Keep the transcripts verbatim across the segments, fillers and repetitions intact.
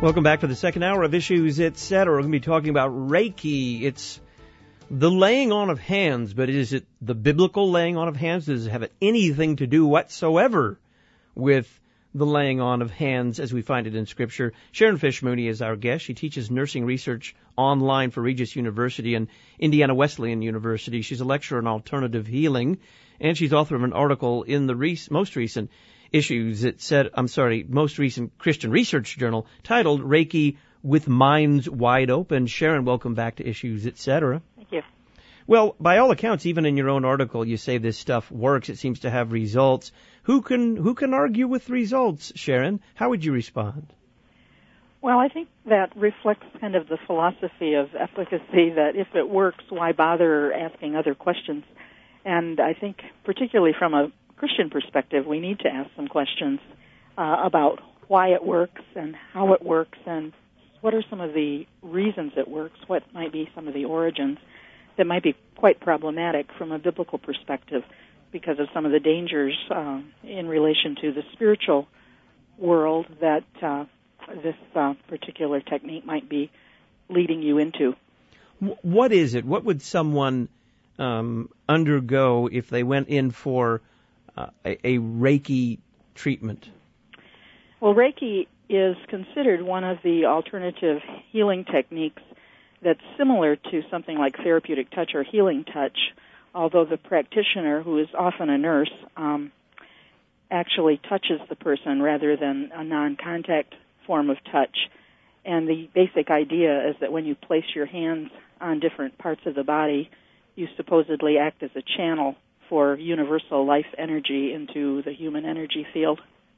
Welcome back to the second hour of Issues, et cetera. We're going to be talking about Reiki. It's the laying on of hands, but is it the biblical laying on of hands? Does it have anything to do whatsoever with the laying on of hands as we find it in Scripture? Sharon Fish Mooney is our guest. She teaches nursing research online for Regis University and Indiana Wesleyan University. She's a lecturer in alternative healing, and she's author of an article in the re- most recent Issues, it said, I'm sorry, most recent Christian Research Journal titled Reiki with Minds Wide Open. Sharon, welcome back to Issues, et cetera. Thank you. Well, by all accounts, even in your own article, you say this stuff works. It seems to have results. Who can who can argue with results, Sharon? How would you respond? Well, I think that reflects kind of the philosophy of efficacy, that if it works, why bother asking other questions? And I think particularly from a Christian perspective, we need to ask some questions uh, about why it works and how it works and what are some of the reasons it works, what might be some of the origins that might be quite problematic from a biblical perspective because of some of the dangers uh, in relation to the spiritual world that uh, this uh, particular technique might be leading you into. What is it? What would someone um, undergo if they went in for Uh, a, a Reiki treatment? Well, Reiki is considered one of the alternative healing techniques that's similar to something like therapeutic touch or healing touch, although the practitioner, who is often a nurse, um, actually touches the person rather than a non-contact form of touch. And the basic idea is that when you place your hands on different parts of the body, you supposedly act as a channel for universal life energy into the human energy field.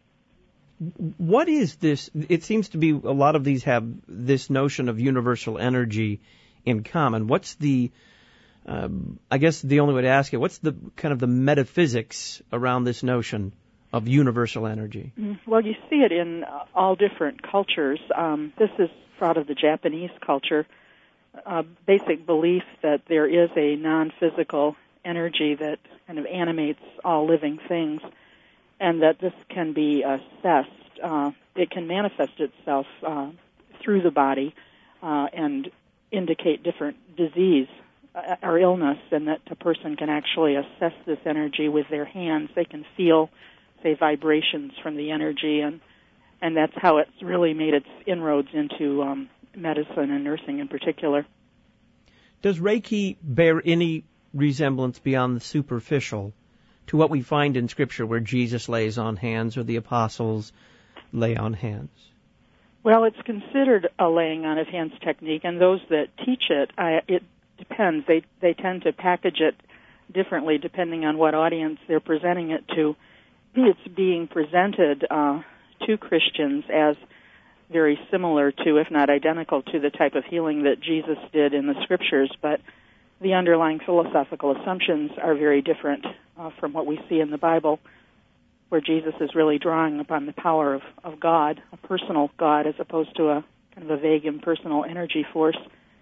What is this? It seems to be a lot of these have this notion of universal energy in common. What's the, um, I guess the only way to ask it, what's the kind of the metaphysics around this notion of universal energy? Well, you see it in all different cultures. Um, this is out of the Japanese culture, a basic belief that there is a non-physical energy that kind of animates all living things, and that this can be assessed. Uh, it can manifest itself uh, through the body uh, and indicate different disease uh, or illness, and that a person can actually assess this energy with their hands. They can feel, say, vibrations from the energy, and and that's how it's really made its inroads into um, medicine and nursing in particular. Does Reiki bear any resemblance beyond the superficial to what we find in Scripture where Jesus lays on hands or the apostles lay on hands? Well, it's considered a laying on of hands technique, and those that teach it, I, it depends. They they tend to package it differently depending on what audience they're presenting it to. It's being presented uh, to Christians as very similar to, if not identical to, the type of healing that Jesus did in the Scriptures, but the underlying philosophical assumptions are very different uh, from what we see in the Bible, where Jesus is really drawing upon the power of, of God, a personal God, as opposed to a kind of a vague impersonal energy force.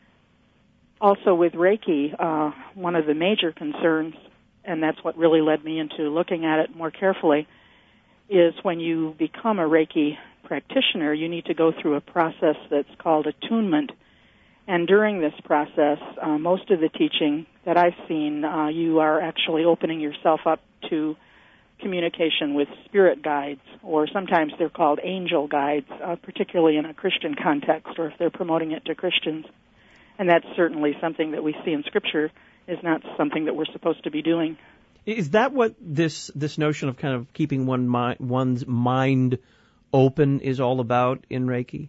Also with Reiki, uh, one of the major concerns, and that's what really led me into looking at it more carefully, is when you become a Reiki practitioner, you need to go through a process that's called attunement. And during this process, uh, most of the teaching that I've seen, uh, you are actually opening yourself up to communication with spirit guides, or sometimes they're called angel guides, uh, particularly in a Christian context, or if they're promoting it to Christians. And that's certainly something that we see in Scripture is not something that we're supposed to be doing. Is that what this this notion of kind of keeping one mi- one's mind open is all about in Reiki?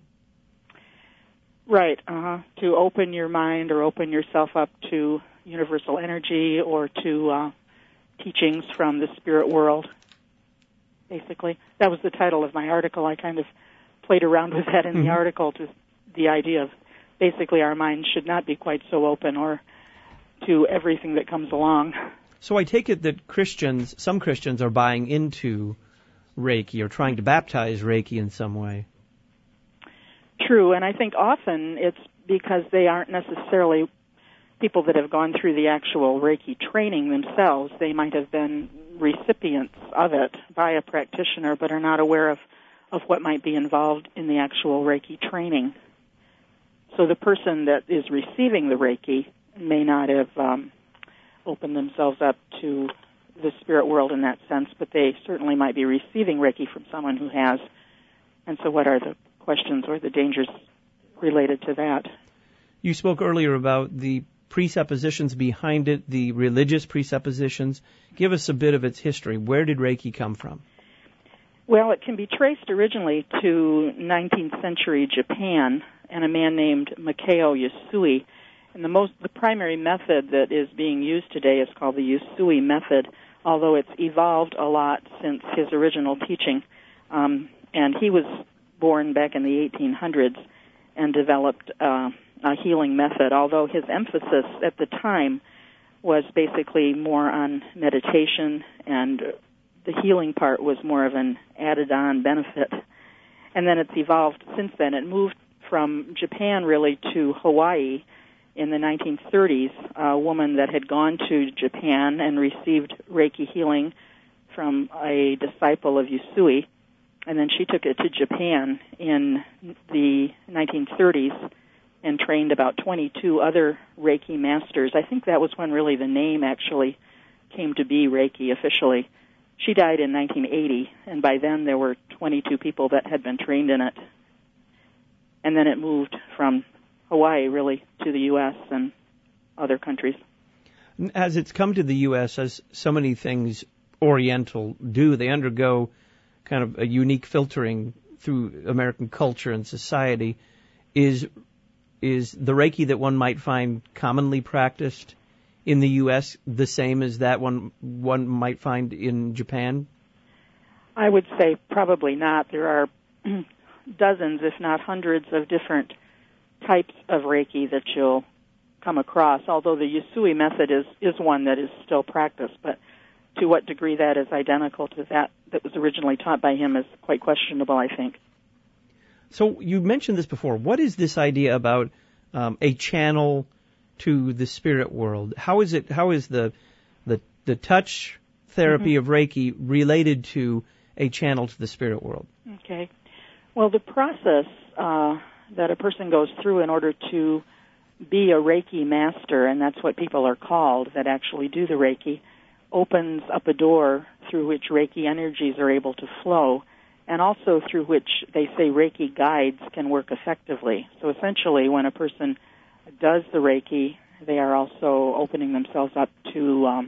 Right, uh-huh. To open your mind or open yourself up to universal energy or to uh, teachings from the spirit world, basically. That was the title of my article. I kind of played around with that in mm-hmm. the article, to the idea of basically our minds should not be quite so open or to everything that comes along. So I take it that Christians, some Christians are buying into Reiki or trying to baptize Reiki in some way. True, and I think often it's because they aren't necessarily people that have gone through the actual Reiki training themselves. They might have been recipients of it by a practitioner but are not aware of, of what might be involved in the actual Reiki training. So the person that is receiving the Reiki may not have um, opened themselves up to the spirit world in that sense, but they certainly might be receiving Reiki from someone who has. And so what are the questions or the dangers related to that? You spoke earlier about the presuppositions behind it, the religious presuppositions. Give us a bit of its history. Where did Reiki come from? Well, it can be traced originally to nineteenth century Japan and a man named Mikao Usui. And the most, the primary method that is being used today is called the Usui method, although it's evolved a lot since his original teaching. Um, and he was born back in the eighteen hundreds and developed uh, a healing method, although his emphasis at the time was basically more on meditation, and the healing part was more of an added-on benefit. And then it's evolved since then. It moved from Japan really to Hawaii in the nineteen thirties, a woman that had gone to Japan and received Reiki healing from a disciple of Usui, and then she took it to Japan in the nineteen thirties and trained about twenty-two other Reiki masters. I think that was when really the name actually came to be Reiki officially. She died in nineteen eighty, and by then there were twenty-two people that had been trained in it. And then it moved from Hawaii, really, to the U S and other countries. As it's come to the U S, as so many things Oriental do, they undergo kind of a unique filtering through American culture and society. Is is the Reiki that one might find commonly practiced in the U S the same as that one one might find in Japan? I would say probably not. There are dozens, if not hundreds, of different types of Reiki that you'll come across, although the Usui method is, is one that is still practiced. But to what degree that is identical to that that was originally taught by him is quite questionable, I think. So you mentioned this before. What is this idea about um, a channel to the spirit world? How is it? How is the the, the touch therapy mm-hmm. of Reiki related to a channel to the spirit world? Okay. Well, the process uh, that a person goes through in order to be a Reiki master, and that's what people are called that actually do the Reiki, opens up a door through which Reiki energies are able to flow, and also through which they say Reiki guides can work effectively. So essentially, when a person does the Reiki, they are also opening themselves up to um,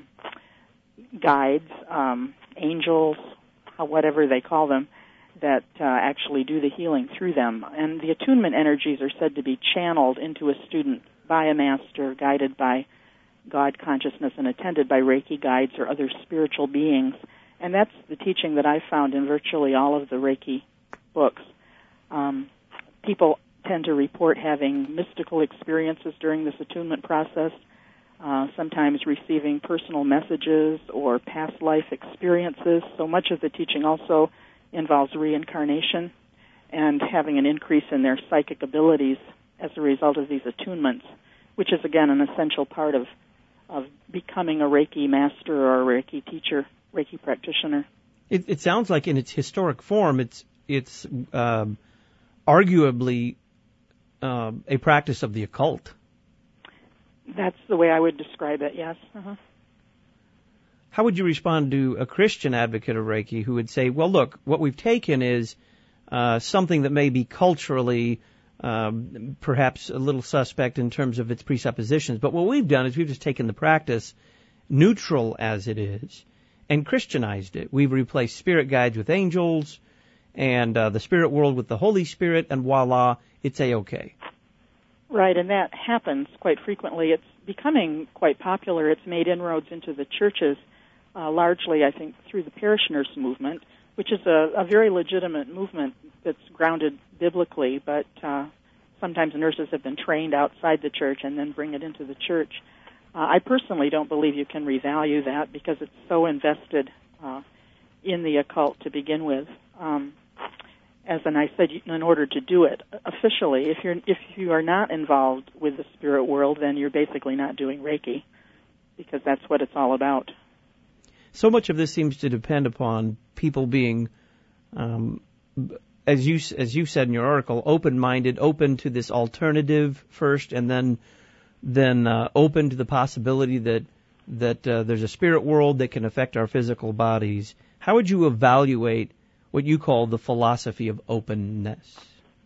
guides, um, angels, whatever they call them, that uh, actually do the healing through them. And the attunement energies are said to be channeled into a student by a master, guided by God consciousness and attended by Reiki guides or other spiritual beings. And that's the teaching that I found in virtually all of the Reiki books. Um, people tend to report having mystical experiences during this attunement process, uh, sometimes receiving personal messages or past life experiences. So much of the teaching also involves reincarnation and having an increase in their psychic abilities as a result of these attunements, which is, again, an essential part of, of becoming a Reiki master or a Reiki teacher, Reiki practitioner. It, it sounds like in its historic form, it's it's um, arguably uh, a practice of the occult. That's the way I would describe it, yes. Uh-huh. How would you respond to a Christian advocate of Reiki who would say, well, look, what we've taken is uh, something that may be culturally um, perhaps a little suspect in terms of its presuppositions, but what we've done is we've just taken the practice, neutral as it is, and Christianized it. We've replaced spirit guides with angels and uh, the spirit world with the Holy Spirit, and voila, it's A-okay. Right, and that happens quite frequently. It's becoming quite popular. It's made inroads into the churches, uh, largely, I think, through the parishioners movement, which is a, a very legitimate movement that's grounded biblically, but uh, sometimes nurses have been trained outside the church and then bring it into the church. Uh, I personally don't believe you can revalue that because it's so invested uh, in the occult to begin with. Um, as and I said, in order to do it officially, if you're if you are not involved with the spirit world, then you're basically not doing Reiki, because that's what it's all about. So much of this seems to depend upon people being um, as you as you said in your article, open-minded, open to this alternative first, and then then uh, open to the possibility that that uh, there's a spirit world that can affect our physical bodies. How would you evaluate what you call the philosophy of openness?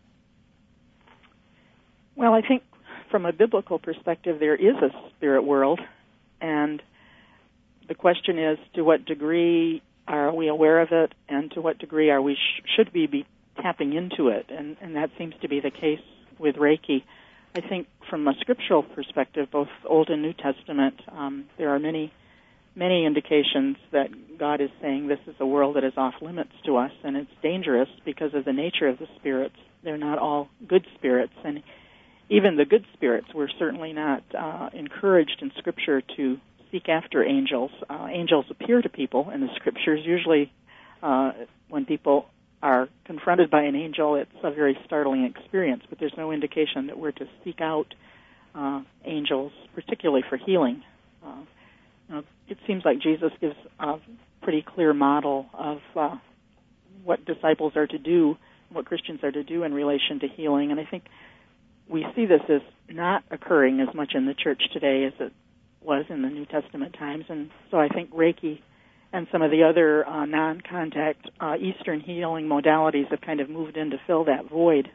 Well, I think from a biblical perspective, there is a spirit world, and the question is, to what degree are we aware of it, and to what degree are we sh- should we be tapping into it? And, and that seems to be the case with Reiki. I think from a scriptural perspective, both Old and New Testament, um, there are many, many indications that God is saying this is a world that is off limits to us, and it's dangerous because of the nature of the spirits. They're not all good spirits, and even the good spirits were certainly not uh, encouraged in Scripture to seek after angels. Uh, angels appear to people in the Scriptures. Usually uh, when people are confronted by an angel, it's a very startling experience, but there's no indication that we're to seek out uh, angels, particularly for healing. Uh, you know, it seems like Jesus gives a pretty clear model of uh, what disciples are to do, what Christians are to do in relation to healing, and I think we see this as not occurring as much in the church today as it was in the New Testament times, and so I think Reiki and some of the other uh, non-contact uh, Eastern healing modalities have kind of moved in to fill that void.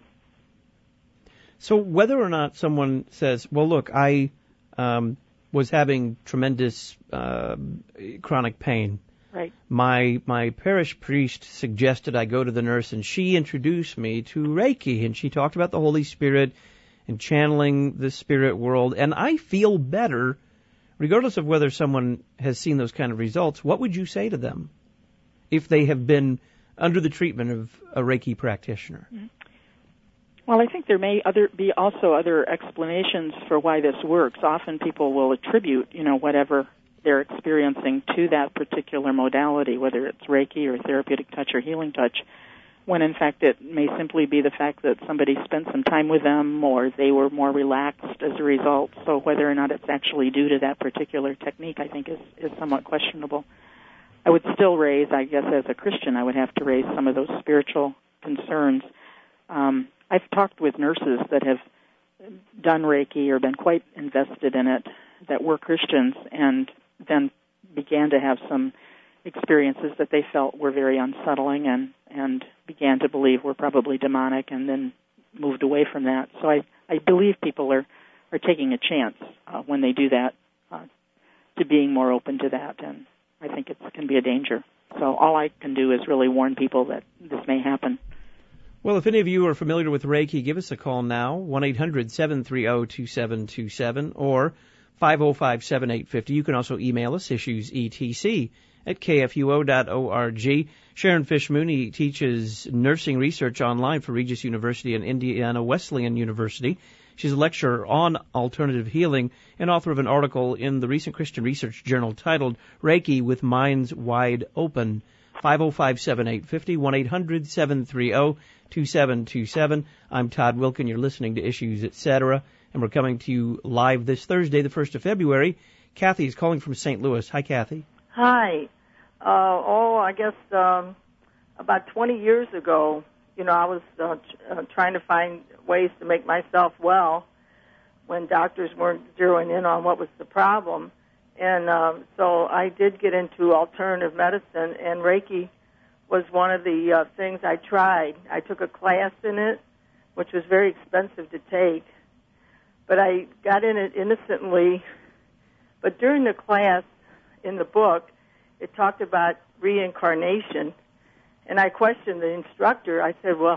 So whether or not someone says, well, look, I um, was having tremendous uh, chronic pain. Right. My my parish priest suggested I go to the nurse, and she introduced me to Reiki, and she talked about the Holy Spirit and channeling the spirit world, and I feel better regardless of whether someone has seen those kind of results. What would you say to them if they have been under the treatment of a Reiki practitioner? Mm-hmm. Well, I think there may other be also other explanations for why this works. Often people will attribute, you know, whatever they're experiencing to that particular modality, whether it's Reiki or therapeutic touch or healing touch, when in fact it may simply be the fact that somebody spent some time with them or they were more relaxed as a result. So whether or not it's actually due to that particular technique, I think, is, is somewhat questionable. I would still raise, I guess as a Christian, I would have to raise some of those spiritual concerns. Um, I've talked with nurses that have done Reiki or been quite invested in it that were Christians and then began to have some experiences that they felt were very unsettling and, and began to believe were probably demonic and then moved away from that. So I, I believe people are, are taking a chance uh, when they do that uh, to being more open to that, and I think it can be a danger. So all I can do is really warn people that this may happen. Well, if any of you are familiar with Reiki, give us a call now, one eight hundred seven three zero two seven two seven or five oh five seven eight five oh. You can also email us, issues E T C at k f u o dot org. Sharon Fish Mooney teaches nursing research online for Regis University and Indiana Wesleyan University. She's a lecturer on alternative healing and author of an article in the recent Christian Research Journal titled Reiki with Minds Wide Open. five oh five seven eight five oh, one eight hundred seven three zero two seven two seven. I'm Todd Wilkin. You're listening to Issues, et cetera. And we're coming to you live this Thursday, the first of February. Kathy is calling from Saint Louis. Hi, Kathy. Hi. Uh, oh, I guess um, about twenty years ago, you know, I was uh, t- uh, trying to find ways to make myself well when doctors weren't zeroing in on what was the problem. And um, so I did get into alternative medicine, and Reiki was one of the uh, things I tried. I took a class in it, which was very expensive to take, but I got in it innocently. But during the class, in the book, it talked about reincarnation, and I questioned the instructor. I said, well,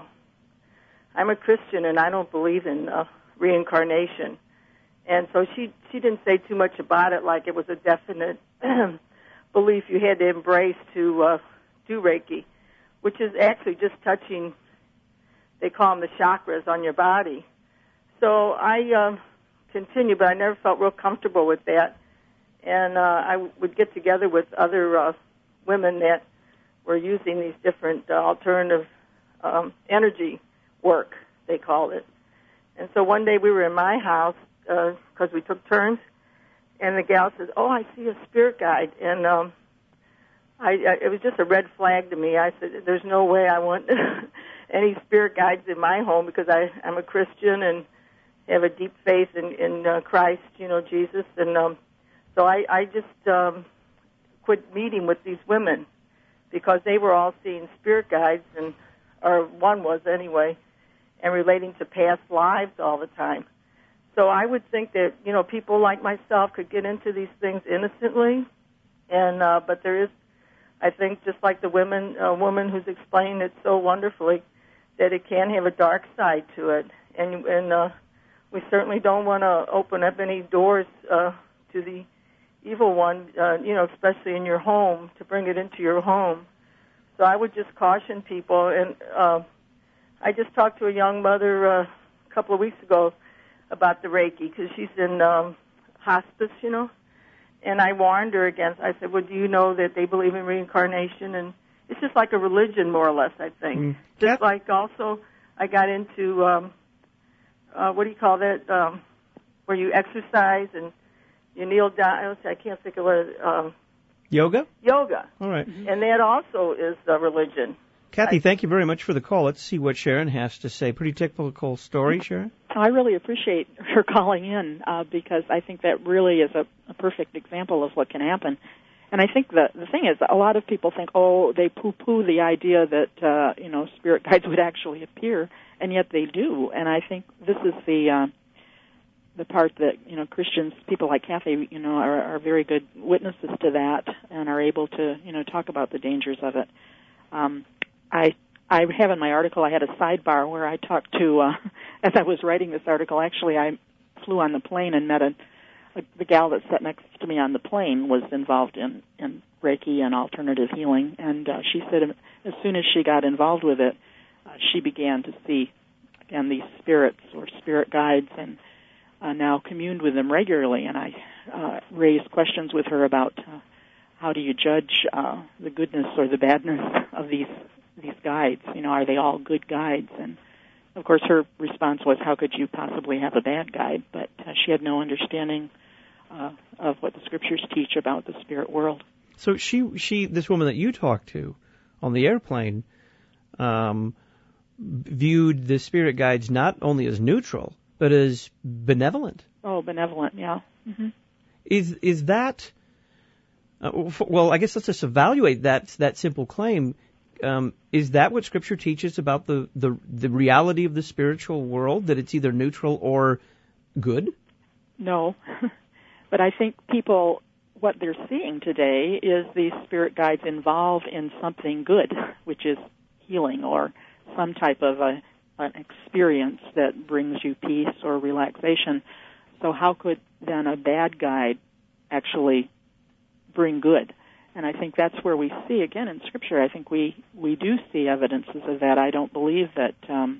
I'm a Christian, and I don't believe in uh, reincarnation. And so she, she didn't say too much about it, like it was a definite belief you had to embrace to uh, do Reiki, which is actually just touching, they call them the chakras on your body. So I uh, continued, but I never felt real comfortable with that. And uh, I would get together with other uh, women that were using these different uh, alternative um, energy work, they called it. And so one day we were in my house, because uh, we took turns, and the gal says, oh, I see a spirit guide. And um, I, I, it was just a red flag to me. I said, there's no way I want any spirit guides in my home because I, I'm a Christian and have a deep faith in, in uh, Christ, you know, Jesus. And um, so I, I just um, quit meeting with these women because they were all seeing spirit guides, and or one was anyway, and relating to past lives all the time. So I would think that, you know, people like myself could get into these things innocently, and uh, but there is, I think, just like the women, uh, woman who's explained it so wonderfully, that it can have a dark side to it, and and uh, we certainly don't want to open up any doors uh, to the evil one, uh, you know, especially in your home, to bring it into your home. So I would just caution people, and uh, I just talked to a young mother uh, a couple of weeks ago about the Reiki, because she's in um, hospice, you know, and I warned her against, I said, well, do you know that they believe in reincarnation? And it's just like a religion, more or less, I think. Mm. Just yep. like also I got into, um, uh, what do you call that, um, where you exercise and you kneel down. I can't think of what um, Yoga? Yoga. All right. And that also is a religion. Kathy, thank you very much for the call. Let's see what Sharon has to say. Pretty typical story, Sharon? I really appreciate her calling in uh, because I think that really is a, a perfect example of what can happen. And I think the the thing is, a lot of people think, oh, they poo-poo the idea that, uh, you know, spirit guides would actually appear, and yet they do. And I think this is the uh, the part that, you know, Christians, people like Kathy, you know, are, are very good witnesses to that and are able to, you know, talk about the dangers of it. Um, I I have in my article, I had a sidebar where I talked to, uh, as I was writing this article, actually I flew on the plane and met a, a the gal that sat next to me on the plane was involved in, in Reiki and alternative healing, and uh, she said as soon as she got involved with it, uh, she began to see, again, these spirits or spirit guides, and uh, now communed with them regularly, and I uh, raised questions with her about uh, how do you judge uh, the goodness or the badness of these these guides, you know, are they all good guides? And, of course, her response was, how could you possibly have a bad guide? But uh, she had no understanding uh, of what the Scriptures teach about the spirit world. So she, she, this woman that you talked to on the airplane um, viewed the spirit guides not only as neutral, but as benevolent. Oh, benevolent, yeah. Mm-hmm. Is is that, uh, well, I guess let's just evaluate that, that simple claim. Um, is that what Scripture teaches about the, the the reality of the spiritual world, that it's either neutral or good? No. But I think people, what they're seeing today is these spirit guides involved in something good, which is healing or some type of a, an experience that brings you peace or relaxation. So how could then a bad guide actually bring good? And I think that's where we see, again, in Scripture, I think we, we do see evidences of that. I don't believe that um,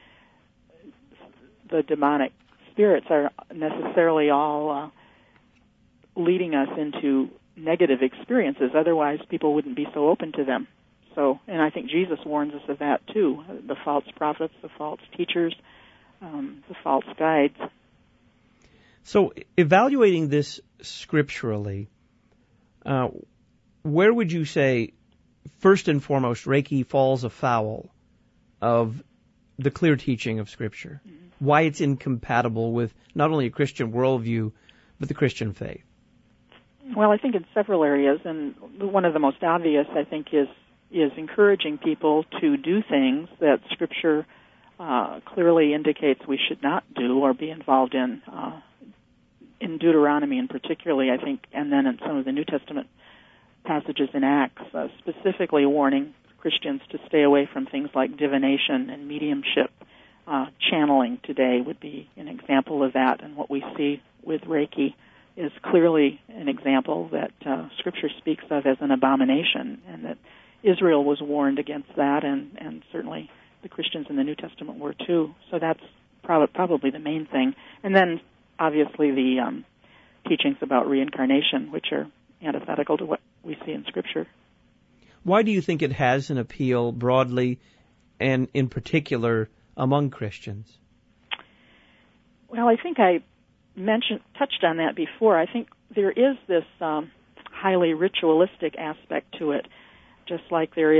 the demonic spirits are necessarily all uh, leading us into negative experiences. Otherwise, people wouldn't be so open to them. So, and I think Jesus warns us of that, too, the false prophets, the false teachers, um, the false guides. So, evaluating this scripturally, uh, where would you say, first and foremost, Reiki falls afoul of the clear teaching of Scripture? Mm-hmm. Why it's incompatible with not only a Christian worldview, but the Christian faith? Well, I think in several areas, and one of the most obvious, I think, is is encouraging people to do things that Scripture uh, clearly indicates we should not do or be involved in. Uh, in Deuteronomy, and particularly, I think, and then in some of the New Testament passages in Acts, uh, specifically warning Christians to stay away from things like divination and mediumship. Uh, channeling today would be an example of that, and what we see with Reiki is clearly an example that uh, Scripture speaks of as an abomination, and that Israel was warned against that, and, and certainly the Christians in the New Testament were too. So that's prob- probably the main thing. And then, obviously, the um, teachings about reincarnation, which are antithetical to what we see in Scripture. Why do you think it has an appeal broadly and in particular among Christians? Well, I think I mentioned, touched on that before. I think there is this um, highly ritualistic aspect to it, just like there is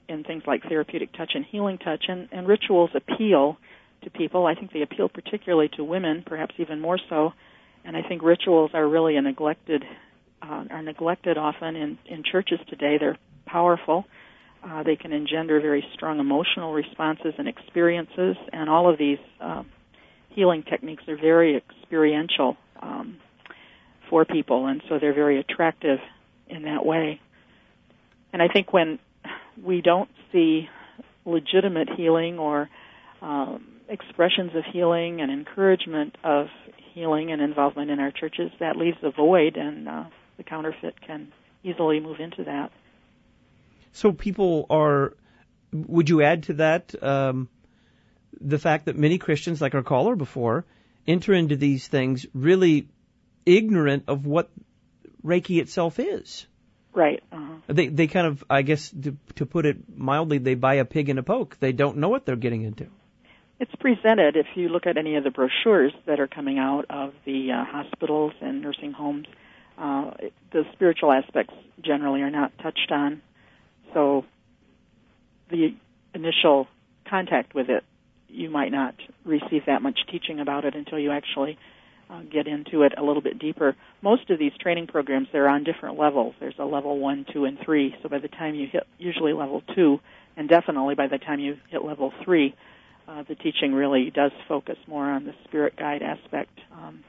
in things like therapeutic touch and healing touch, and, and rituals appeal to people. I think they appeal particularly to women, perhaps even more so, and I think rituals are really a neglected, uh, are neglected often in, in churches today. They're powerful. Uh, they can engender very strong emotional responses and experiences, and all of these uh, healing techniques are very experiential um, for people, and so they're very attractive in that way. And I think when we don't see legitimate healing or um, expressions of healing and encouragement of healing and involvement in our churches, that leaves a void, and uh, the counterfeit can easily move into that. So people are, would you add to that um, the fact that many Christians, like our caller before, enter into these things really ignorant of what Reiki itself is? Right. Uh-huh. They they kind of, I guess, to, to put it mildly, they buy a pig in a poke. They don't know what they're getting into. It's presented, if you look at any of the brochures that are coming out of the uh, hospitals and nursing homes, uh, the spiritual aspects generally are not touched on. So the initial contact with it, you might not receive that much teaching about it until you actually uh, get into it a little bit deeper. Most of these training programs, they're on different levels. There's a level one, two, and three. So by the time you hit usually level two, and definitely by the time you hit level three, uh, the teaching really does focus more on the spirit guide aspect. Um,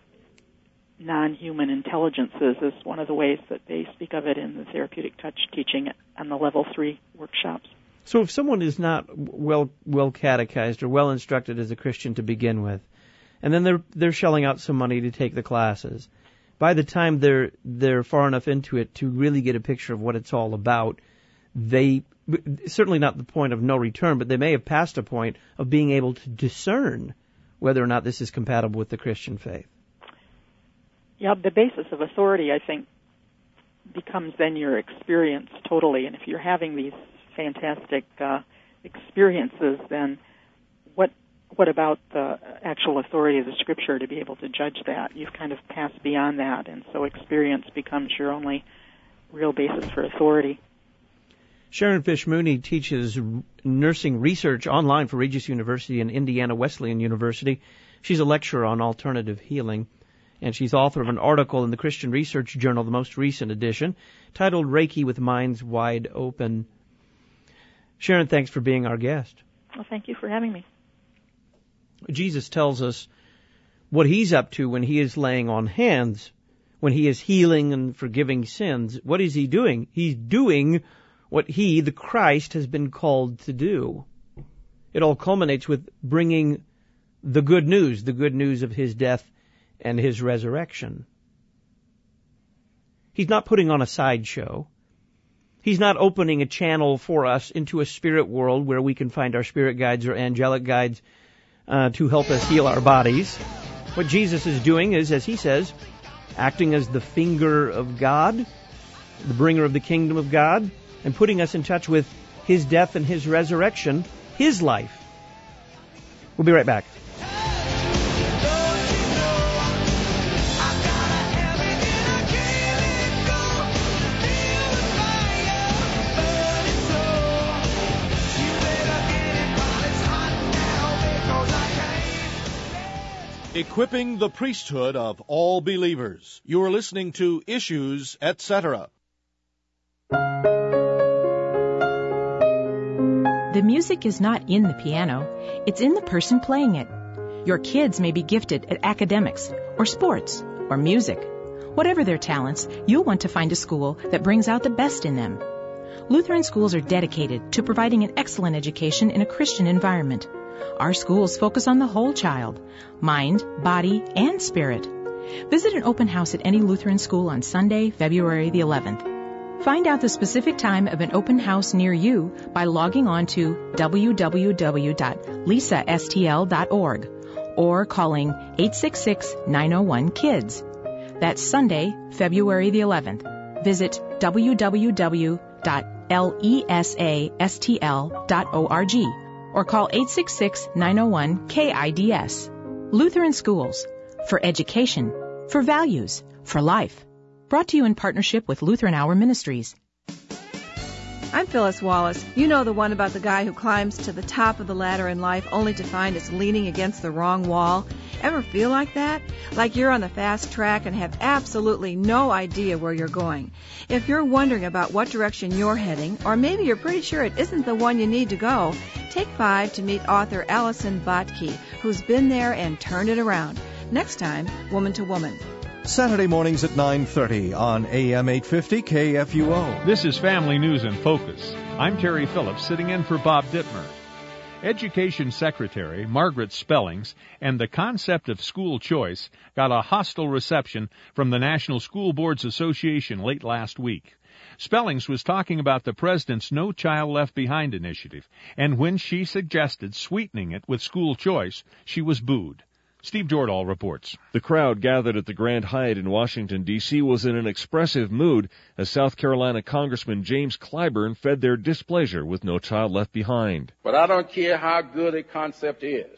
non-human intelligences is one of the ways that they speak of it in the therapeutic touch teaching on the level three workshops. So if someone is not well well catechized or well instructed as a Christian to begin with, and then they're they're shelling out some money to take the classes, by the time they're they're far enough into it to really get a picture of what it's all about, they certainly not the point of no return, but they may have passed a point of being able to discern whether or not this is compatible with the Christian faith. Yeah, the basis of authority, I think, becomes then your experience totally. And if you're having these fantastic uh, experiences, then what what about the actual authority of the Scripture to be able to judge that? You've kind of passed beyond that, and so experience becomes your only real basis for authority. Sharon Fish Mooney teaches nursing research online for Regis University and Indiana Wesleyan University. She's a lecturer on alternative healing, and she's author of an article in the Christian Research Journal, the most recent edition, titled Reiki with Minds Wide Open. Sharon, thanks for being our guest. Well, thank you for having me. Jesus tells us what he's up to when he is laying on hands, when he is healing and forgiving sins. What is he doing? He's doing what he, the Christ, has been called to do. It all culminates with bringing the good news, the good news of his death and his resurrection. He's not putting on a sideshow. He's not opening a channel for us into a spirit world where we can find our spirit guides or angelic guides uh, to help us heal our bodies. What Jesus is doing is, as he says, acting as the finger of God, the bringer of the kingdom of God, and putting us in touch with his death and his resurrection, his life. We'll be right back. Equipping the priesthood of all believers. You are listening to Issues, et cetera. The music is not in the piano, it's in the person playing it. Your kids may be gifted at academics, or sports, or music. Whatever their talents, you'll want to find a school that brings out the best in them. Lutheran schools are dedicated to providing an excellent education in a Christian environment. Our schools focus on the whole child, mind, body, and spirit. Visit an open house at any Lutheran school on Sunday, February the eleventh. Find out the specific time of an open house near you by logging on to w w w dot lisa s t l dot org or calling eight six six, nine oh one, KIDS. That's Sunday, February the eleventh. Visit w w w dot lisa s t l dot org or call eight six six, nine oh one, K I D S. Lutheran Schools. For education. For values. For life. Brought to you in partnership with Lutheran Hour Ministries. I'm Phyllis Wallace. You know, the one about the guy who climbs to the top of the ladder in life only to find it's leaning against the wrong wall. Ever feel like that? Like you're on the fast track and have absolutely no idea where you're going. If you're wondering about what direction you're heading, or maybe you're pretty sure it isn't the one you need to go, take five to meet author Allison Botke, who's been there and turned it around. Next time, Woman to Woman. Saturday mornings at nine thirty on A M eight fifty K F U O. This is Family News in Focus. I'm Terry Phillips, sitting in for Bob Dittmer. Education Secretary Margaret Spellings and the concept of school choice got a hostile reception from the National School Boards Association late last week. Spellings was talking about the president's No Child Left Behind initiative, and when she suggested sweetening it with school choice, she was booed. Steve Jordahl reports. The crowd gathered at the Grand Hyatt in Washington, D C was in an expressive mood as South Carolina Congressman James Clyburn fed their displeasure with No Child Left Behind. But I don't care how good a concept is.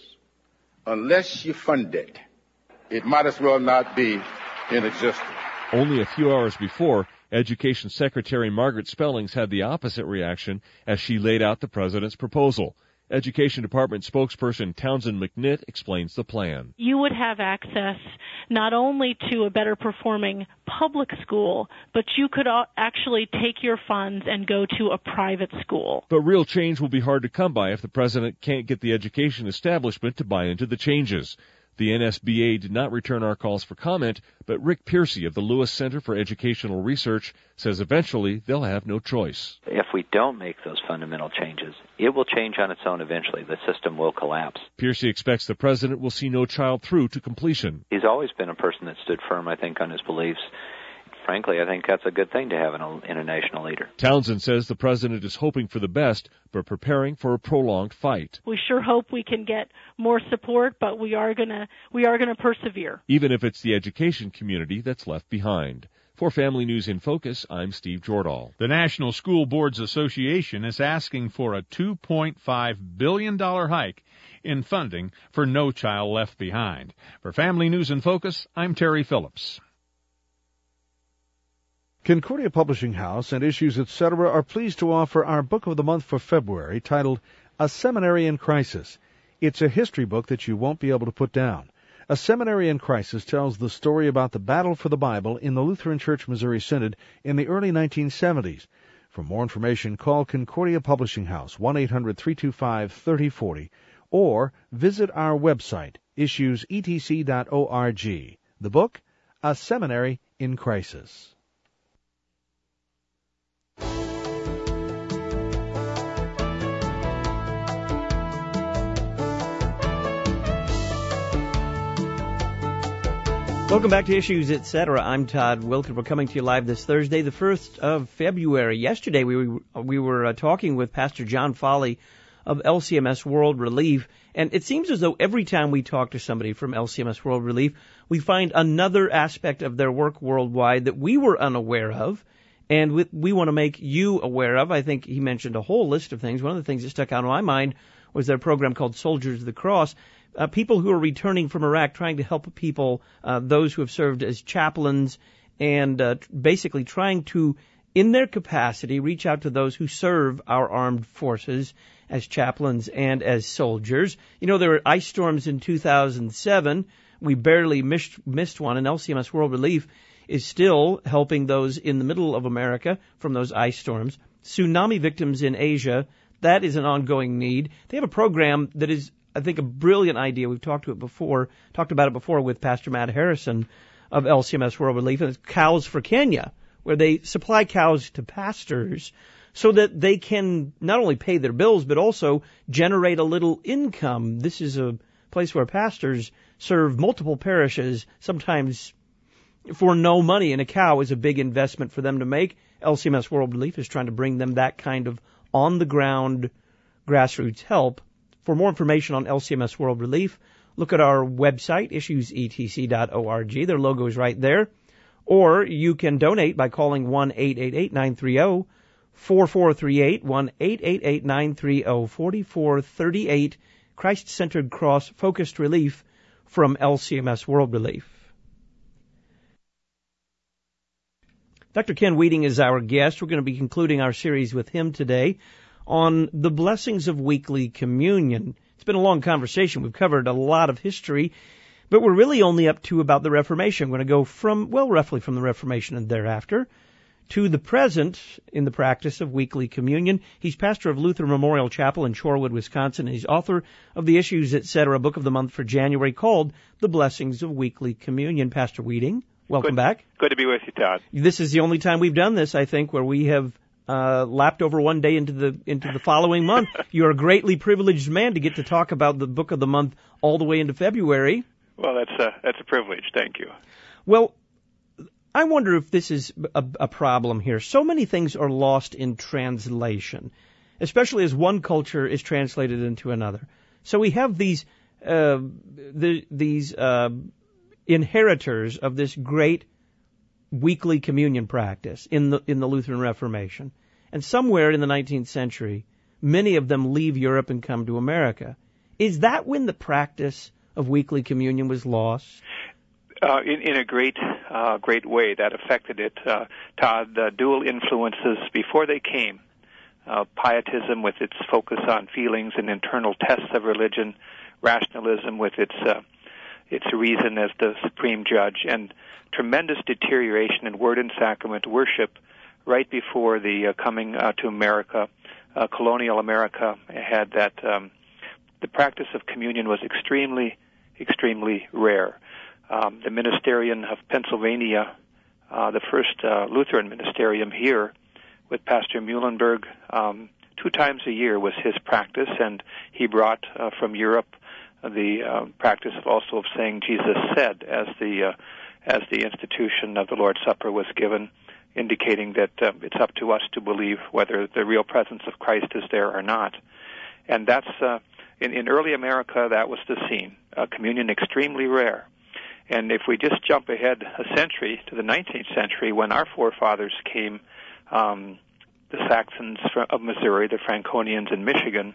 Unless you fund it, it might as well not be in existence. Only a few hours before, Education Secretary Margaret Spellings had the opposite reaction as she laid out the president's proposal. Education Department spokesperson Townsend McNitt explains the plan. You would have access not only to a better performing public school, but you could actually take your funds and go to a private school. But real change will be hard to come by if the president can't get the education establishment to buy into the changes. The N S B A did not return our calls for comment, but Rick Piercy of the Lewis Center for Educational Research says eventually they'll have no choice. If we don't make those fundamental changes, it will change on its own eventually. The system will collapse. Piercy expects the president will see No Child through to completion. He's always been a person that stood firm, I think, on his beliefs. Frankly, I think that's a good thing to have in a, in a national leader. Townsend says the president is hoping for the best, but preparing for a prolonged fight. We sure hope we can get more support, but we are gonna we are gonna persevere. Even if it's the education community that's left behind. For Family News in Focus, I'm Steve Jordahl. The National School Boards Association is asking for a two point five billion dollars hike in funding for No Child Left Behind. For Family News in Focus, I'm Terry Phillips. Concordia Publishing House and Issues, et cetera are pleased to offer our book of the month for February titled A Seminary in Crisis. It's a history book that you won't be able to put down. A Seminary in Crisis tells the story about the battle for the Bible in the Lutheran Church Missouri Synod in the early nineteen seventies. For more information, call Concordia Publishing House, one eight hundred three two five three zero four zero, or visit our website, issues e t c dot org. The book, A Seminary in Crisis. Welcome back to Issues, et cetera. I'm Todd Wilken. We're coming to you live this Thursday, the first of February. Yesterday, we were, we were uh, talking with Pastor John Foley of L C M S World Relief, and it seems as though every time we talk to somebody from L C M S World Relief, we find another aspect of their work worldwide that we were unaware of, and we, we want to make you aware of. I think he mentioned a whole list of things. One of the things that stuck out in my mind was their program called Soldiers of the Cross. Uh, people who are returning from Iraq, trying to help people, uh, those who have served as chaplains, and uh, basically trying to, in their capacity, reach out to those who serve our armed forces as chaplains and as soldiers. You know, there were ice storms in two thousand seven. We barely missed, missed one, and L C M S World Relief is still helping those in the middle of America from those ice storms. Tsunami victims in Asia, that is an ongoing need. They have a program that is, I think, a brilliant idea. We've talked to it before, talked about it before with Pastor Matt Harrison of L C M S World Relief, and it's Cows for Kenya, where they supply cows to pastors so that they can not only pay their bills, but also generate a little income. This is a place where pastors serve multiple parishes, sometimes for no money, and a cow is a big investment for them to make. L C M S World Relief is trying to bring them that kind of on-the-ground grassroots help. For more information on L C M S World Relief, look at our website, issues e t c dot org. Their logo is right there. Or you can donate by calling one eight eight eight nine three zero four four three eight, one eight eight eight nine three zero four four three eight, Christ-Centered Cross-Focused Relief from L C M S World Relief. Doctor Ken Wheating is our guest. We're going to be concluding our series with him today on the blessings of weekly communion. It's been a long conversation. We've covered a lot of history, but we're really only up to about the Reformation. We're going to go from, well, roughly from the Reformation and thereafter to the present in the practice of weekly communion. He's pastor of Lutheran Memorial Chapel in Shorewood, Wisconsin, and he's author of the Issues, et cetera, book of the month for January called The Blessings of Weekly Communion. Pastor Wheating, welcome good, back. Good to be with you, Todd. This is the only time we've done this, I think, where we have uh, lapped over one day into the into the following month. You're a greatly privileged man to get to talk about the book of the month all the way into February. Well, that's a, that's a privilege. Thank you. Well, I wonder if this is a, a problem here. So many things are lost in translation, especially as one culture is translated into another. So we have these uh, the, these uh, inheritors of this great weekly communion practice in the in the Lutheran Reformation, and somewhere in the nineteenth century, many of them leave Europe and come to America. Is that when the practice of weekly communion was lost? Uh, in, in a great, uh, great way that affected it. Uh, Todd, uh, dual influences before they came. Uh, pietism with its focus on feelings and internal tests of religion, rationalism with its, uh, its reason as the supreme judge, and tremendous deterioration in word and sacrament worship right before the uh, coming uh, to America. Uh, colonial America had that, um, the practice of communion was extremely, extremely rare. Um, the Ministerium of Pennsylvania, uh, the first uh, Lutheran ministerium here with Pastor Muhlenberg, um, two times a year was his practice, and he brought uh, from Europe the uh, practice of also of saying Jesus said as the uh, as the institution of the Lord's Supper was given, indicating that uh, it's up to us to believe whether the real presence of Christ is there or not. And that's uh, in, in early America, that was the scene. Uh, communion extremely rare. And if we just jump ahead a century to the nineteenth century, when our forefathers came, um, the Saxons of Missouri, the Franconians in Michigan,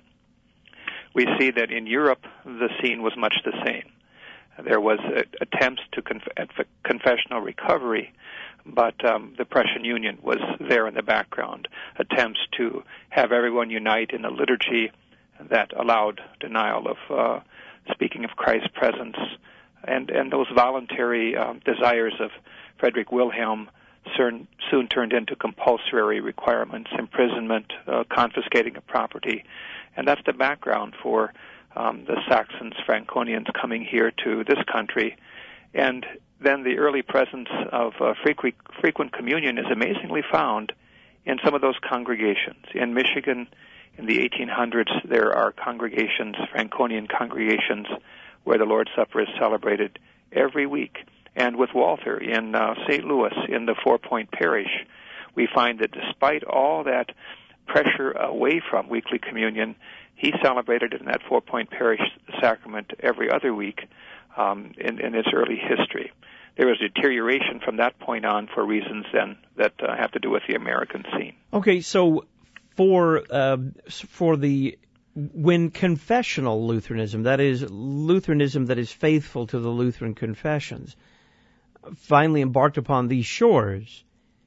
we see that in Europe the scene was much the same. There was uh, attempts to conf- at confessional recovery, but um, the Prussian Union was there in the background. Attempts to have everyone unite in a liturgy that allowed denial of uh, speaking of Christ's presence. And, and those voluntary um, desires of Frederick Wilhelm soon, soon turned into compulsory requirements, imprisonment, uh, confiscating of property. And that's the background for um, the Saxons, Franconians coming here to this country. And then the early presence of uh, frequent, frequent communion is amazingly found in some of those congregations. In Michigan, in the eighteen hundreds, there are congregations, Franconian congregations, where the Lord's Supper is celebrated every week. And with Walther in uh, Saint Louis, in the Four Point Parish, we find that despite all that pressure away from weekly communion, he celebrated in that Four Point Parish sacrament every other week um, in, in its early history. There was deterioration from that point on for reasons then that uh, have to do with the American scene. Okay, so for uh, for the when confessional Lutheranism, that is, Lutheranism that is faithful to the Lutheran confessions, finally embarked upon these shores,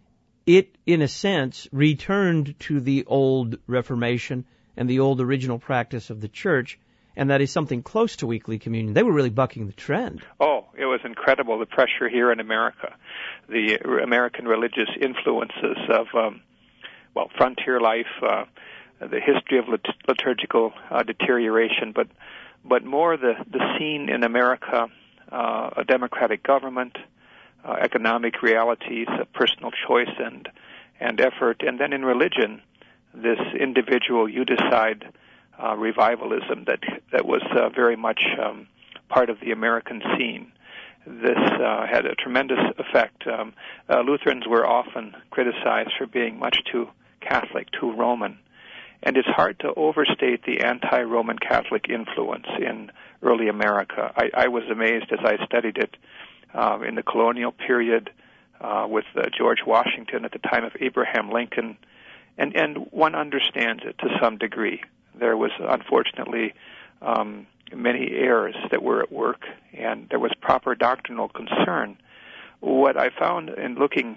it, in a sense, returned to the old Reformation and the old original practice of the Church, and that is something close to weekly communion. They were really bucking the trend. Oh, it was incredible, the pressure here in America, the American religious influences of, um, well, frontier life, uh, the history of lit- liturgical uh, deterioration, but but more the, the scene in America, uh, a democratic government, uh, economic realities, a personal choice and and effort, and then in religion, this individual you decide uh, revivalism that that was uh, very much um, part of the American scene. This uh, had a tremendous effect. Um, uh, Lutherans were often criticized for being much too Catholic, too Roman. And it's hard to overstate the anti-Roman Catholic influence in early America. I, I was amazed as I studied it um, in the colonial period uh, with uh, George Washington at the time of Abraham Lincoln. And, and one understands it to some degree. There was, unfortunately, um, many errors that were at work, and there was proper doctrinal concern. What I found in looking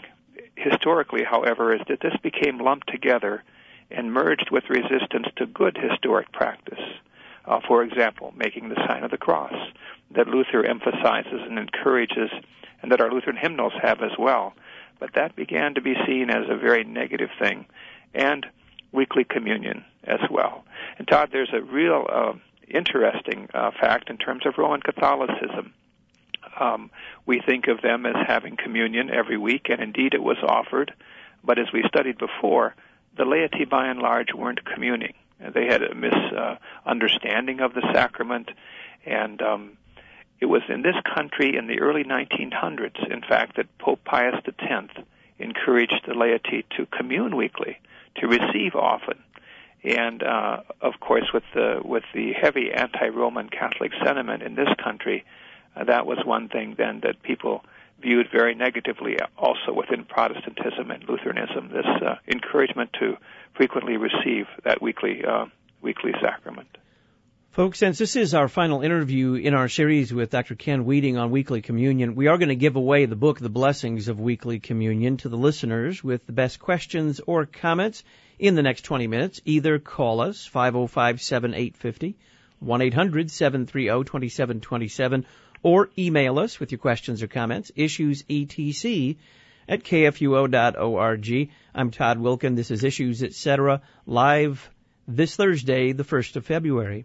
historically, however, is that this became lumped together and merged with resistance to good historic practice. Uh, for example, making the sign of the cross, that Luther emphasizes and encourages, and that our Lutheran hymnals have as well. But that began to be seen as a very negative thing, and weekly communion as well. And Todd, there's a real uh, interesting uh, fact in terms of Roman Catholicism. Um, we think of them as having communion every week, and indeed it was offered. But as we studied before, the laity by and large weren't communing. They had a misunderstanding of the sacrament, and um, it was in this country in the early nineteen hundreds, in fact, that Pope Pius X encouraged the laity to commune weekly, to receive often. And, uh, of course, with the, with the heavy anti-Roman Catholic sentiment in this country, uh, that was one thing then that people viewed very negatively also within Protestantism and Lutheranism, this uh, encouragement to frequently receive that weekly uh, weekly sacrament. Folks, since this is our final interview in our series with Doctor Ken Weeding on weekly communion, we are going to give away the book, The Blessings of Weekly Communion, to the listeners with the best questions or comments in the next twenty minutes. Either call us, five oh five, seven eight five oh, one eight hundred, seven three zero, two seven two seven, or email us with your questions or comments, issuesetc at k f u o dot org. I'm Todd Wilken. This is Issues, et cetera, live this Thursday, the first of February.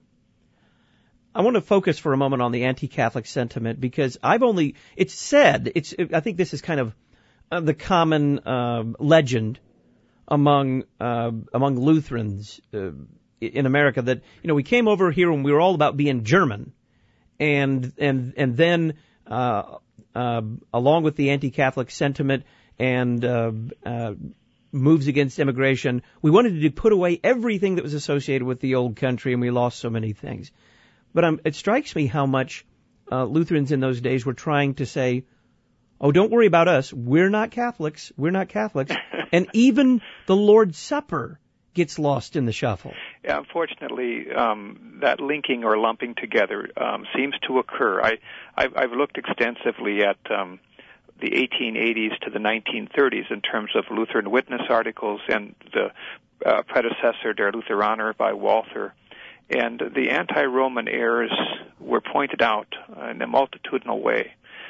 I want to focus for a moment on the anti-Catholic sentiment because I've only, it's said, it's, I think this is kind of uh, the common uh, legend among uh, among Lutherans uh, in America that, you know, we came over here and we were all about being German. And and and then, uh, uh, along with the anti-Catholic sentiment and uh, uh, moves against immigration, we wanted to put away everything that was associated with the old country, and we lost so many things. But um, it strikes me how much uh, Lutherans in those days were trying to say, "Oh, don't worry about us. We're not Catholics. We're not Catholics." And even the Lord's Supper gets lost in the shuffle. Yeah, unfortunately, um, that linking or lumping together um, seems to occur. I, I've, I've looked extensively at um, the eighteen eighties to the nineteen thirties in terms of Lutheran Witness articles and the uh, predecessor, Der Lutheraner, by Walther. And the anti-Roman errors were pointed out in a multitudinal way.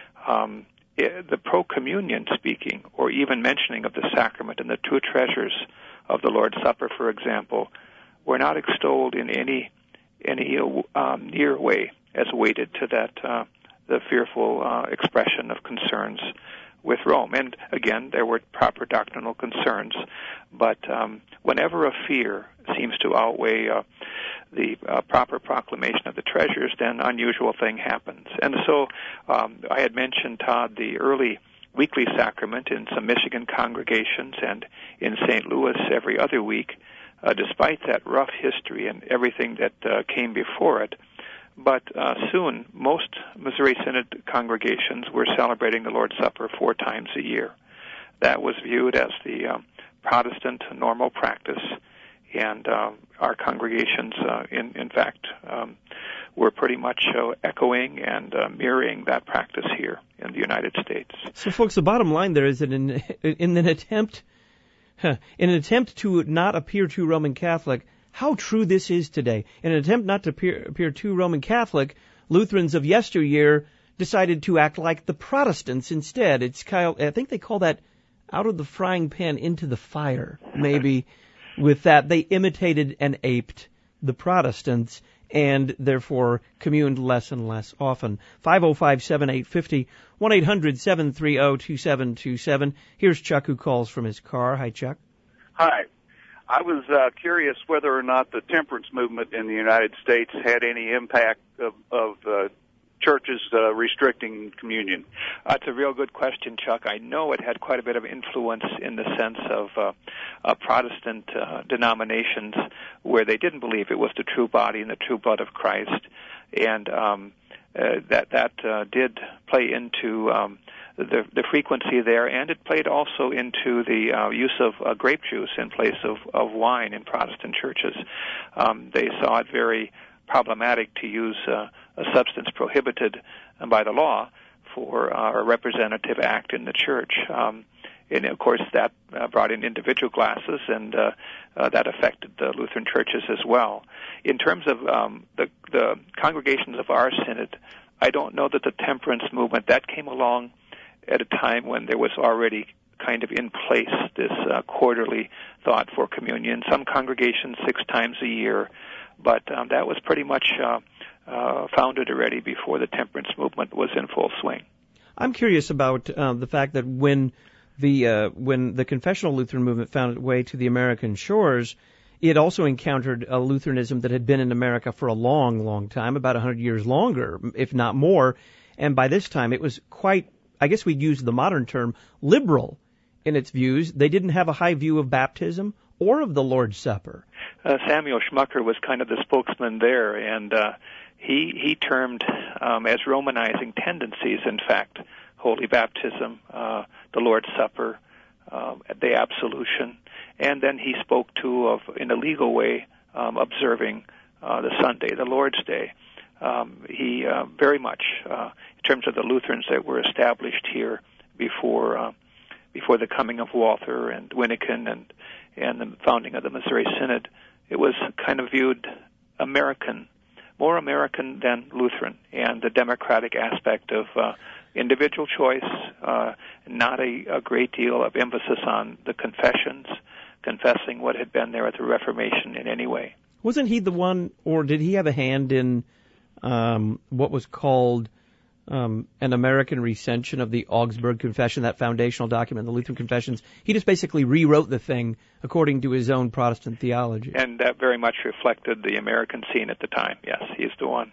Um, it, the pro-communion speaking, or even mentioning of the sacrament and the true treasures of the Lord's Supper, for example, were not extolled in any any um, near way as weighted to that uh, the fearful uh, expression of concerns with Rome. And again, there were proper doctrinal concerns, but um, whenever a fear seems to outweigh uh, the uh, proper proclamation of the treasures, then unusual thing happens. And so um, I had mentioned, Todd, the early weekly sacrament in some Michigan congregations and in Saint Louis every other week, uh, despite that rough history and everything that uh, came before it. But uh, soon, most Missouri Synod congregations were celebrating the Lord's Supper four times a year. That was viewed as the um, Protestant normal practice, and uh, our congregations, uh, in, in fact, um, were pretty much uh, echoing and uh, mirroring that practice here in the United States. So, folks, the bottom line there is that in, in an attempt, in an attempt to not appear too Roman Catholic, how true this is today. In an attempt not to appear, appear too Roman Catholic, Lutherans of yesteryear decided to act like the Protestants instead. It's kind of, I think they call that out of the frying pan into the fire, maybe. With that, they imitated and aped the Protestants and therefore communed less and less often. five oh five, seven eight five oh, one eight hundred, seven three zero, two seven two seven. Here's Chuck, who calls from his car. Hi, Chuck. Hi. I was uh, curious whether or not the temperance movement in the United States had any impact of, of uh, churches uh, restricting communion. That's a real good question, Chuck. I know it had quite a bit of influence in the sense of uh, uh, Protestant uh, denominations where they didn't believe it was the true body and the true blood of Christ, and um, uh, that that uh, did play into um, the, the frequency there, and it played also into the uh, use of uh, grape juice in place of, of wine in Protestant churches. Um, they saw it very problematic to use uh, a substance prohibited by the law for uh, a representative act in the church. Um, and of course that uh, brought in individual classes, and uh, uh, that affected the Lutheran churches as well. In terms of um, the, the congregations of our synod, I don't know that the temperance movement, that came along at a time when there was already kind of in place this uh, quarterly thought for communion. Some congregations six times a year, but um, that was pretty much uh, uh, founded already before the temperance movement was in full swing. I'm curious about uh, the fact that when the uh, when the confessional Lutheran movement found its way to the American shores, it also encountered a Lutheranism that had been in America for a long, long time, about one hundred years longer, if not more. And by this time, it was quite, I guess we'd use the modern term, liberal in its views. They didn't have a high view of baptism or of the Lord's Supper. Uh, Samuel Schmucker was kind of the spokesman there, and uh, he he termed um, as Romanizing tendencies, in fact, holy baptism, uh, the Lord's Supper, uh, the absolution, and then he spoke too of, in a legal way, um, observing uh, the Sunday, the Lord's Day. Um, he uh, very much, uh, in terms of the Lutherans that were established here before uh, before the coming of Walther and Wyneken and and the founding of the Missouri Synod, it was kind of viewed American, more American than Lutheran, and the democratic aspect of uh, individual choice, uh, not a, a great deal of emphasis on the confessions, confessing what had been there at the Reformation in any way. Wasn't he the one, or did he have a hand in um, what was called um, an American recension of the Augsburg Confession, that foundational document, the Lutheran Confessions? He just basically rewrote the thing according to his own Protestant theology. And that very much reflected the American scene at the time. Yes, he's the one.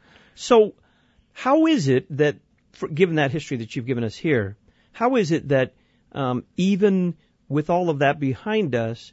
So how is it that, for, given that history that you've given us here, how is it that um, even with all of that behind us,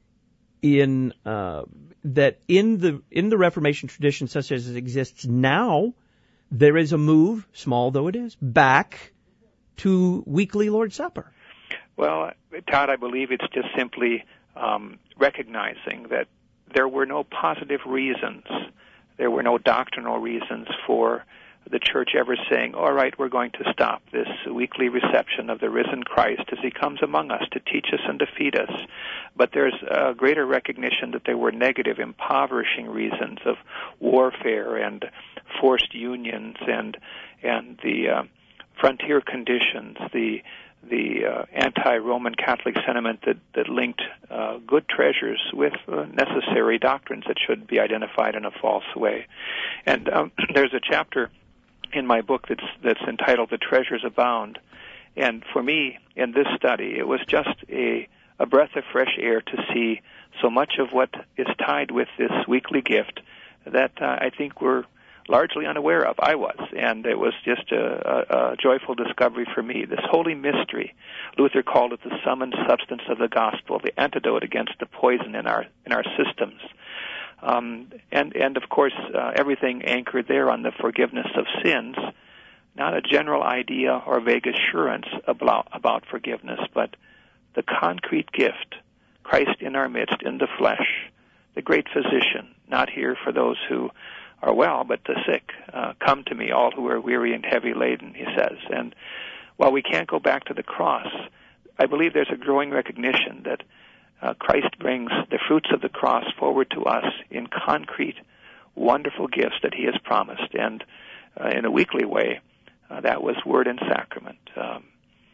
in uh, that in the in the Reformation tradition such as it exists now, there is a move, small though it is, back to weekly Lord's Supper? Well, Todd, I believe it's just simply um, recognizing that there were no positive reasons, there were no doctrinal reasons for the church ever saying, all right, we're going to stop this weekly reception of the risen Christ as he comes among us to teach us and to feed us. But there's a greater recognition that there were negative, impoverishing reasons of warfare and forced unions and and the uh, frontier conditions, the the uh, anti-Roman Catholic sentiment that, that linked uh, good treasures with uh, necessary doctrines that should be identified in a false way. And um, there's a chapter in my book that's that's entitled "The Treasures Abound," and for me, in this study, it was just a a breath of fresh air to see so much of what is tied with this weekly gift that uh, I think we're largely unaware of. I was, and it was just a, a, a joyful discovery for me. This holy mystery, Luther called it the sum and substance of the gospel, the antidote against the poison in our in our systems. Um, and, and of course, uh, everything anchored there on the forgiveness of sins, not a general idea or vague assurance about, about forgiveness, but the concrete gift, Christ in our midst, in the flesh, the great physician, not here for those who are well, but the sick. Uh, come to me, all who are weary and heavy laden, he says. And while we can't go back to the cross, I believe there's a growing recognition that Uh, Christ brings the fruits of the cross forward to us in concrete, wonderful gifts that he has promised. And uh, in a weekly way, uh, that was word and sacrament. Um,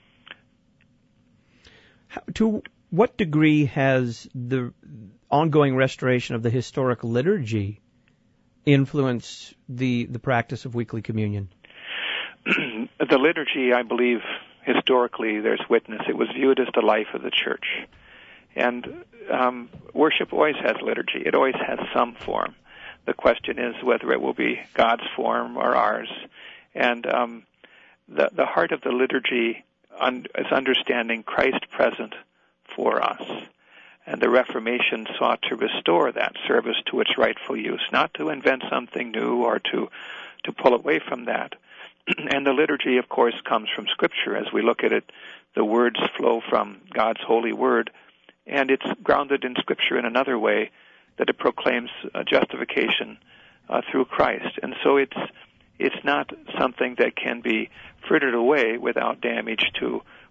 How, to what degree has the ongoing restoration of the historic liturgy influenced the, the practice of weekly communion? The liturgy, I believe, historically, there's witness. It was viewed as the life of the church. And um, worship always has liturgy. It always has some form. The question is whether it will be God's form or ours. And um, the, the heart of the liturgy un- is understanding Christ present for us. And the Reformation sought to restore that service to its rightful use, not to invent something new or to, to pull away from that. And the liturgy, of course, comes from Scripture. As we look at it, the words flow from God's holy word. And it's grounded in Scripture in another way, that it proclaims uh, justification uh, through Christ. And so it's it's not something that can be frittered away without damage to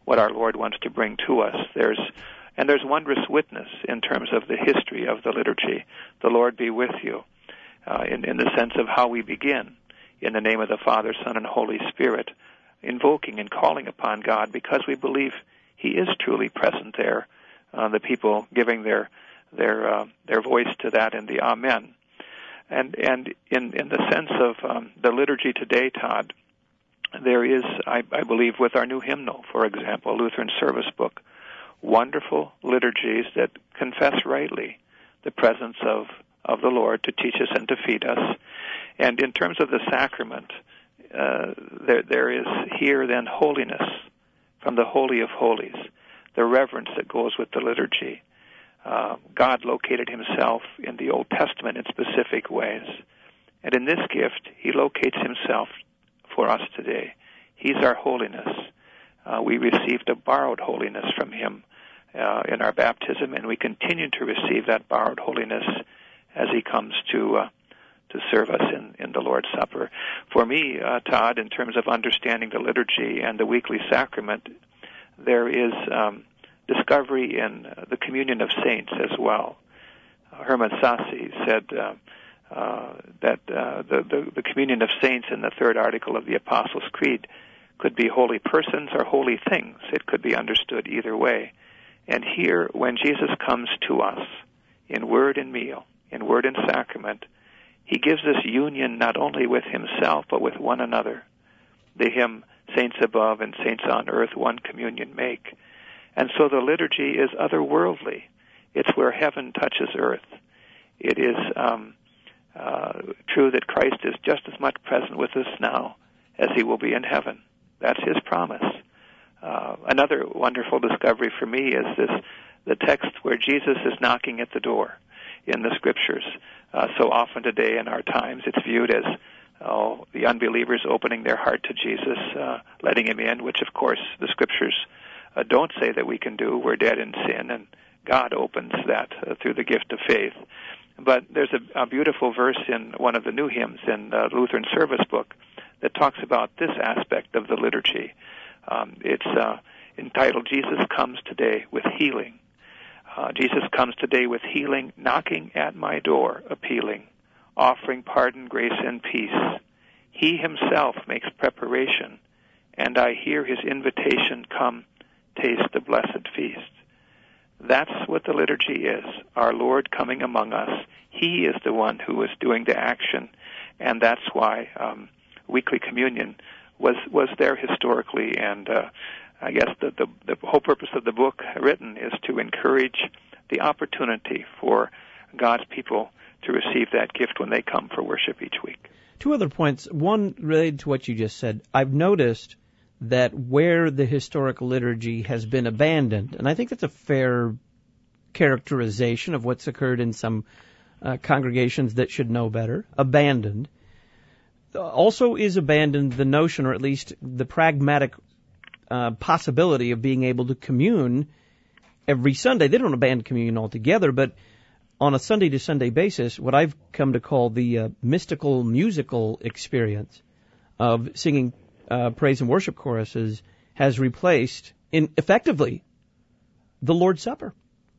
what our Lord wants to bring to us. There's and there's wondrous witness in terms of the history of the liturgy. The Lord be with you, uh, in, in the sense of how we begin, in the name of the Father, Son, and Holy Spirit, invoking and calling upon God because we believe He is truly present there. Uh, the people giving their their uh, their voice to that in the Amen. And and in, in the sense of um, the liturgy today, Todd, there is, I, I believe, with our new hymnal, for example, Lutheran Service Book, wonderful liturgies that confess rightly the presence of, of the Lord to teach us and to feed us. And in terms of the sacrament, uh, there there is here then holiness from the Holy of Holies, the reverence that goes with the liturgy. Uh, God located Himself in the Old Testament in specific ways. And in this gift, He locates Himself for us today. He's our holiness. Uh, we received a borrowed holiness from Him uh, in our baptism, and we continue to receive that borrowed holiness as He comes to uh, to serve us in, in the Lord's Supper. For me, uh, Todd, in terms of understanding the liturgy and the weekly sacrament, there is um, discovery in uh, the communion of saints as well. Uh, Hermann Sasse said uh, uh, that uh, the, the, the communion of saints in the third article of the Apostles' Creed could be holy persons or holy things. It could be understood either way. And here, when Jesus comes to us in word and meal, in word and sacrament, He gives us union not only with Himself, but with one another. The hymn, Saints above and saints on earth, one communion make. And so the liturgy is otherworldly. It's where heaven touches earth. It is um, uh, true that Christ is just as much present with us now as He will be in heaven. That's His promise. Uh, another wonderful discovery for me is this: the text where Jesus is knocking at the door in the Scriptures. Uh, so often today in our times, it's viewed as oh, the unbelievers opening their heart to Jesus, uh, letting Him in, which, of course, the Scriptures uh, don't say that we can do. We're dead in sin, and God opens that uh, through the gift of faith. But there's a, a beautiful verse in one of the new hymns in the Lutheran Service Book that talks about this aspect of the liturgy. Um, it's uh, entitled, Jesus Comes Today with Healing. Uh, Jesus comes today with healing, knocking at my door, appealing, offering pardon, grace, and peace. He Himself makes preparation, and I hear His invitation, come, taste the blessed feast. That's what the liturgy is, our Lord coming among us. He is the one who is doing the action, and that's why um, weekly communion was, was there historically, and uh, I guess the, the, the whole purpose of the book written is to encourage the opportunity for God's people to receive that gift when they come for worship each week. Two other points. One related to what you just said. I've noticed that where the historical liturgy has been abandoned, and I think that's a fair characterization of what's occurred in some uh, congregations that should know better, abandoned, also is abandoned the notion, or at least the pragmatic Uh, possibility of being able to commune every Sunday. They don't abandon communion altogether, but on a Sunday-to-Sunday basis, what I've come to call the uh, mystical musical experience of singing uh, praise and worship choruses has replaced, in effectively, the Lord's Supper.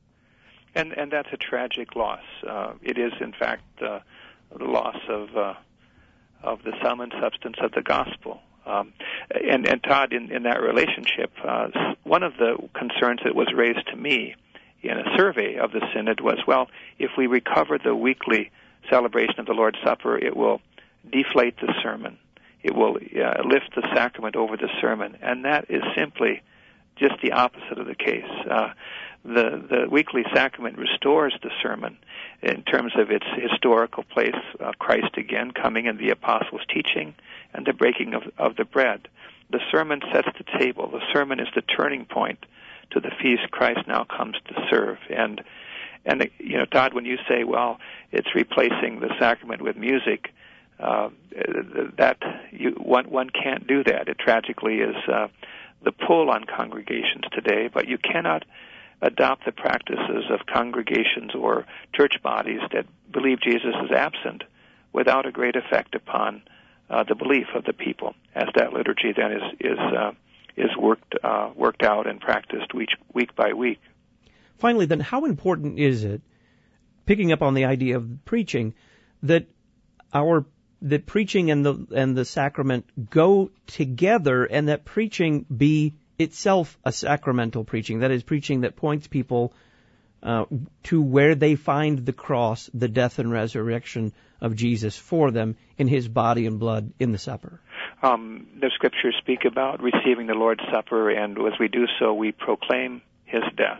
And and that's a tragic loss. Uh, it is, in fact, uh, the loss of uh, of the sum and substance of the gospel. Um, and, and Todd, in, in that relationship, uh, one of the concerns that was raised to me in a survey of the Synod was, well, if we recover the weekly celebration of the Lord's Supper, it will deflate the sermon. It will uh, lift the sacrament over the sermon. And that is simply just the opposite of the case. Uh, the, the weekly sacrament restores the sermon in terms of its historical place of Christ again coming in the apostles' teaching and the breaking of, of the bread. The sermon sets the table. The sermon is the turning point to the feast Christ now comes to serve. And, and you know, Todd, when you say, well, it's replacing the sacrament with music, uh, that you, one, one can't do that. It tragically is uh, the pull on congregations today, but you cannot adopt the practices of congregations or church bodies that believe Jesus is absent without a great effect upon uh, the belief of the people, as that liturgy then is is uh, is worked uh, worked out and practiced week week by week. Finally, then, how important is it, picking up on the idea of preaching, that our that preaching and the and the sacrament go together, and that preaching be itself a sacramental preaching, that is, preaching that points people uh, to where they find the cross, the death and resurrection of Jesus for them in his body and blood in the supper? Um, the scriptures speak about receiving the Lord's Supper, and as we do so, we proclaim his death.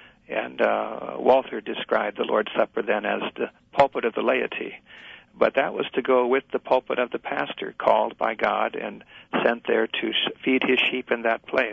And uh, Walther described the Lord's Supper then as the pulpit of the laity. But that was to go with the pulpit of the pastor, called by God and sent there to feed his sheep in that place.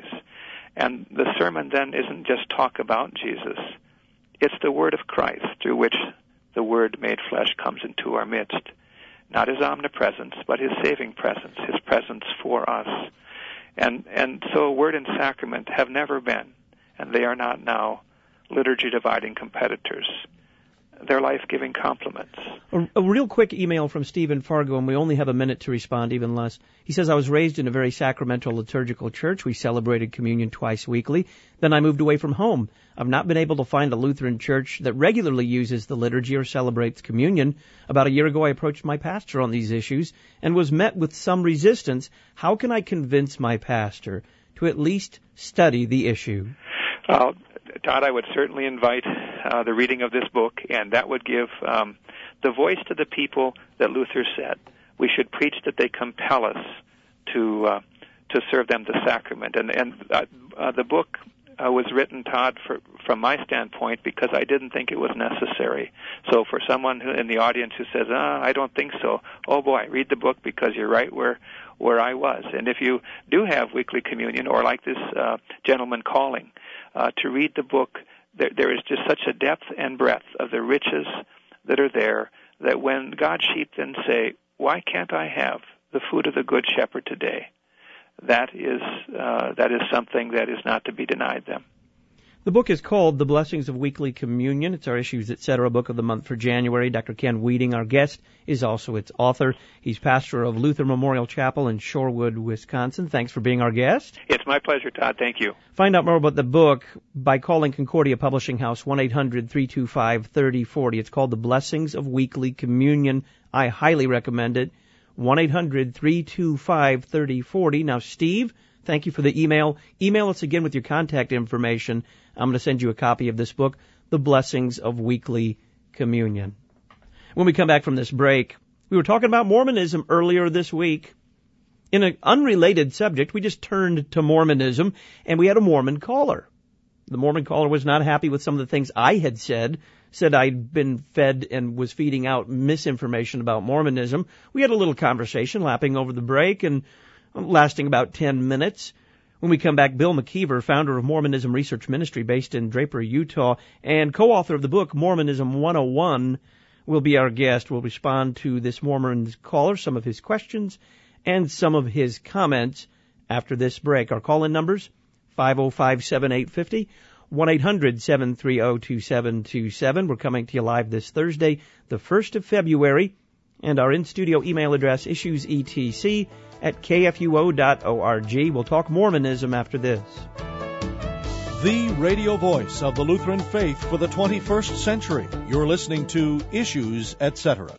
And the sermon then isn't just talk about Jesus. It's the word of Christ through which the Word made flesh comes into our midst. Not his omnipresence, but his saving presence, his presence for us. And, and so word and sacrament have never been, and they are not now, liturgy dividing competitors. They're life-giving complements. A, a real quick email from Stephen Fargo, and we only have a minute to respond, even less. He says, I was raised in a very sacramental liturgical church. We celebrated communion twice weekly. Then I moved away from home. I've not been able to find a Lutheran church that regularly uses the liturgy or celebrates communion. About a year ago, I approached my pastor on these issues and was met with some resistance. How can I convince my pastor to at least study the issue? Uh, Todd, I would certainly invite uh, the reading of this book, and that would give um, the voice to the people that Luther said. We should preach that they compel us to uh, to serve them the sacrament. And, and uh, uh, the book uh, was written, Todd, for, from my standpoint, because I didn't think it was necessary. So for someone who, in the audience who says, ah, I don't think so, oh boy, read the book, because you're right where where I was. And if you do have weekly communion, or like this uh, gentleman calling, Uh, to read the book, there, there is just such a depth and breadth of the riches that are there, that when God's sheep then say, why can't I have the food of the Good Shepherd today? That is, uh, that is something that is not to be denied them. The book is called The Blessings of Weekly Communion. It's our Issues, et cetera book of the month for January. Doctor Ken Weeding, our guest, is also its author. He's pastor of Luther Memorial Chapel in Shorewood, Wisconsin. Thanks for being our guest. It's my pleasure, Todd. Thank you. Find out more about the book by calling Concordia Publishing House, one eight hundred three two five three oh four oh. It's called The Blessings of Weekly Communion. I highly recommend it. one eight hundred three two five three oh four oh. Now, Steve, thank you for the email. Email us again with your contact information. I'm going to send you a copy of this book, The Blessings of Weekly Communion. When we come back from this break, we were talking about Mormonism earlier this week. In an unrelated subject, we just turned to Mormonism, and we had a Mormon caller. The Mormon caller was not happy with some of the things I had said, said I'd been fed and was feeding out misinformation about Mormonism. We had a little conversation lapping over the break and lasting about ten minutes. When we come back, Bill McKeever, founder of Mormonism Research Ministry based in Draper, Utah, and co-author of the book Mormonism one oh one, will be our guest. We'll respond to this Mormon caller, some of his questions, and some of his comments after this break. Our call-in numbers, five oh five, seven eight five oh, one eight hundred seven three oh two seven two seven. We're coming to you live this Thursday, the first of February, and our in-studio email address, issuesetc at k f u o dot org. We'll talk Mormonism after this. The radio voice of the Lutheran faith for the twenty-first century. You're listening to Issues, et cetera.